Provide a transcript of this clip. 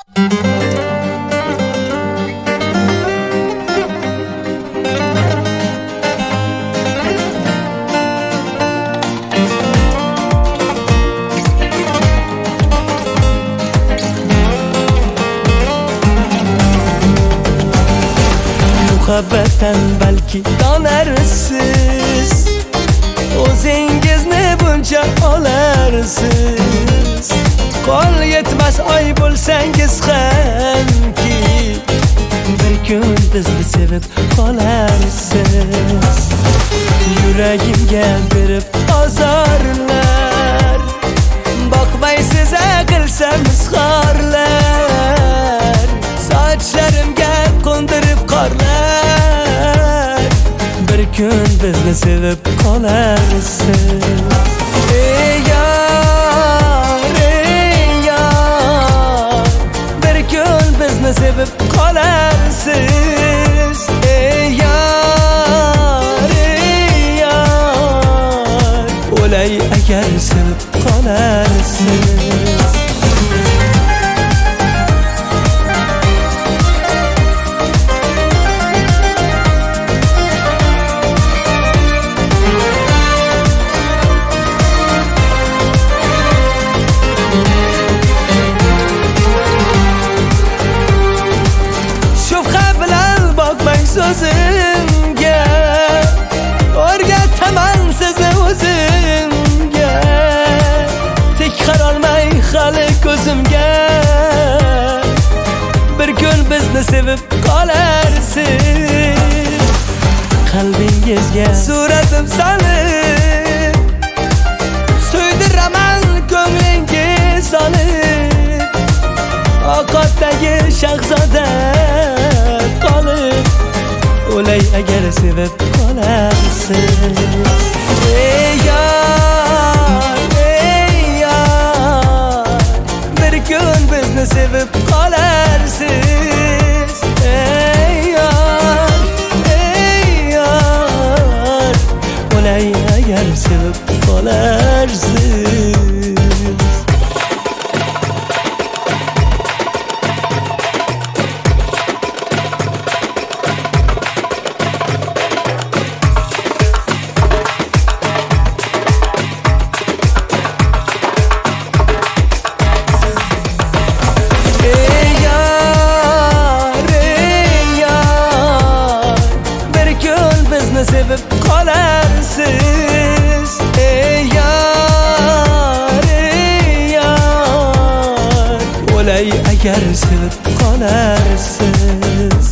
Muhabbatdan balki donarsiz, o'zingizni buncha olarsiz. Qo'l yetmas oy bo'lsangiz hamki, bir kun bizni sevib qolarsiz. Yuragimga berib ozorlar, boqmaysiz qilsam izhorlar. Sochlarimga qo'ndirib qorlar, bir kun bizni sevib qolarsiz. Ey yor, bir kun bizni sevib qolarsiz. Ey yor, o'lay agar sevib qolarsiz. So'zimga o'rgataman sizni o'zimga, tik qarolmay hali ko'zimga. Bir kun bizni sevib qolarsiz. Qalbingizga suratim solib, suydiraman ko'nglingiz solib. Oqotdagi shahzoda qolib, o'lay agar sevib qolarsiz. Ey yor, bir kun bizni sevib qolarsiz. Ey yor, o'lay agar sevib qolarsiz. Sevib qolarsiz. Ey yor, o'lay agar sevib qolarsiz.